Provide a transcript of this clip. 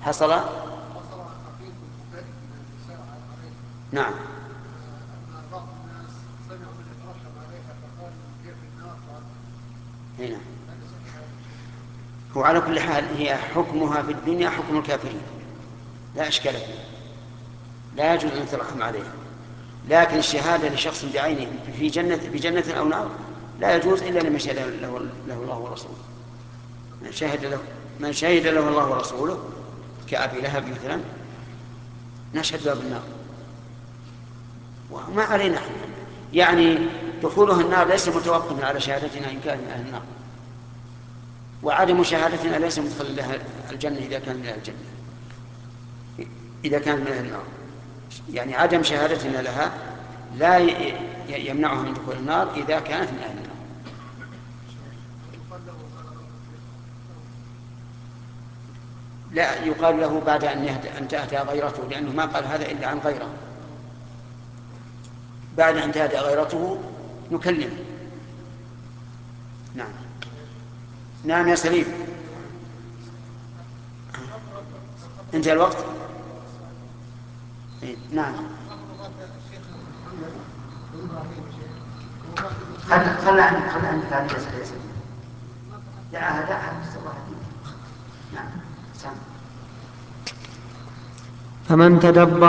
حصل. نعم. بعض الناس سمعوا من يترحم عليها فقال كيف النار هنا. وعلى كل حال هي حكمها في الدنيا حكم الكافرين، لا إشكال فيه، لا يجوز أن يترحم عليها. لكن الشهادة لشخص بعينه في بجنة أو نار لا يجوز إلا لمن شهد له الله ورسوله. من شهد له الله ورسوله كأبي لهب مثلا نشهد له بالنار، وما علينا احنا يعني دخولها النار ليس متوقفا على شهادتنا إن كان من أهل النار، وعدم شهادتنا ليس مدخل لها الجنة إذا كان من أهل الجنة، إذا كان من أهل النار. يعني عدم شهادتنا لها لا يمنعها من دخول النار إذا كانت من أهل النار. لا يقال له بعد أن تأتى غيرته، لأنه ما قال هذا إلا عن غيره. بعد أن تأتى غيرته نكلمه. نعم. نعم يا سليم. انتهى الوقت. نعم. خلنا عندك تعليق يا سليم. دعها نعم. فمن تدبر